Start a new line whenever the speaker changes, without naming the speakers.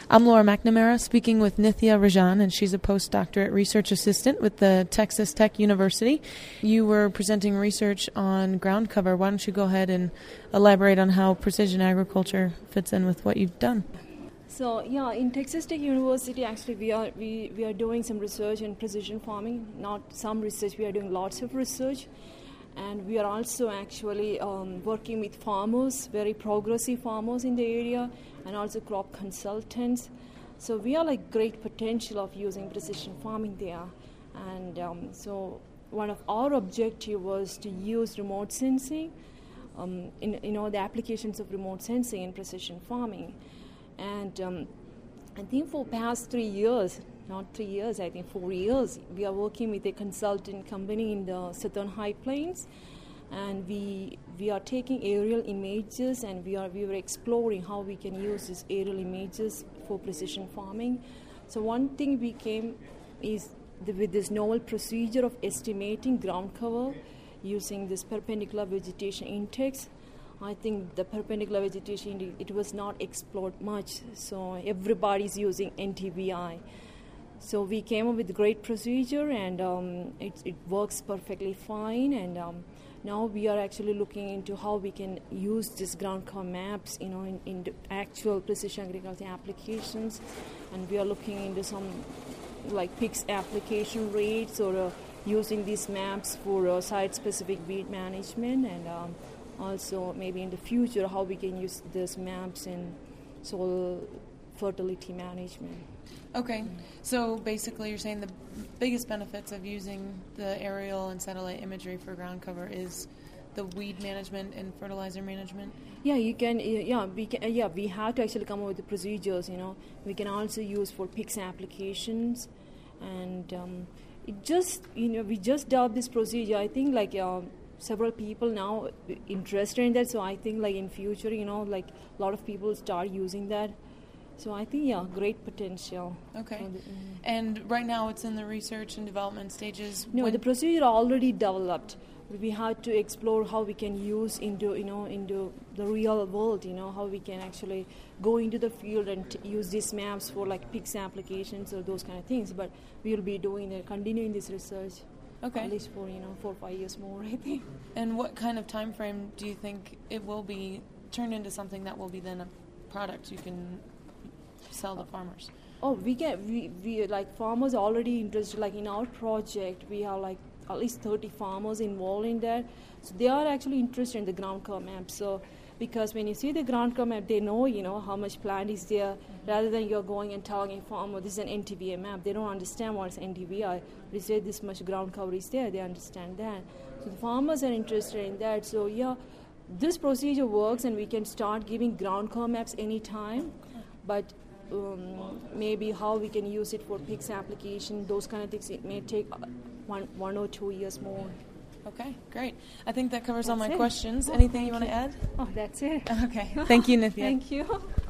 I'm Laura McNamara, speaking with Nithya Rajan, and she's a postdoctorate research assistant with the Texas Tech University. You were presenting research on ground cover. Why don't you go ahead and elaborate on how precision agriculture fits in with what you've done?
So in Texas Tech University, actually we are doing some research in precision farming. Not some research, we are doing lots of research. And we are also actually working with farmers, very progressive farmers in the area, and also crop consultants. So we are like great potential of using precision farming there. And so one of our objective was to use remote sensing, in the applications of remote sensing in precision farming. And I think for past 3 years, not 3 years, I think 4 years, we are working with a consultant company in the Southern High Plains, and we are taking aerial images, and we were exploring how we can use these aerial images for precision farming. So one thing we came is with this novel procedure of estimating ground cover using this perpendicular vegetation index. I think the perpendicular vegetation, it was not explored much, so everybody's using NTVI. So we came up with a great procedure, and it works perfectly fine. And now we are actually looking into how we can use this ground cover maps, in the actual precision agriculture applications. And we are looking into some like PICS application rates, or using these maps for site-specific weed management, and also maybe in the future how we can use these maps in soil fertility management.
Okay, so basically you're saying the biggest benefits of using the aerial and satellite imagery for ground cover is the weed management and fertilizer management?
Yeah, you can. We have to actually come up with the procedures. We can also use for PICS applications, and we just developed this procedure. I think several people now interested in that. So I think in future, a lot of people start using that. So I think, great potential.
Okay. And right now it's in the research and development stages?
No, the procedure already developed. We had to explore how we can use into the real world, how we can actually go into the field and use these maps for PICS applications or those kind of things. But we will be continuing this research.
Okay.
At least for 4 or 5 years more, I think.
And what kind of time frame do you think it will be turned into something that will be then a product you can sell to farmers?
Oh, we farmers already interested. In our project, we have at least 30 farmers involved in that. So they are actually interested in the ground cover map. So because when you see the ground cover map, they know how much plant is there. Rather than you're going and telling a farmer this is an NTVI map, they don't understand what is NTVI. They say this much ground cover is there, they understand that. So the farmers are interested in that. So this procedure works, and we can start giving ground cover maps anytime. But maybe how we can use it for PICS application, those kind of things, it may take 1 or 2 years more.
Okay, great. I think that covers all my
it.
questions.
Oh,
Anything you want to add?
Oh, that's it.
Okay. Thank you, Nithya.
Thank you.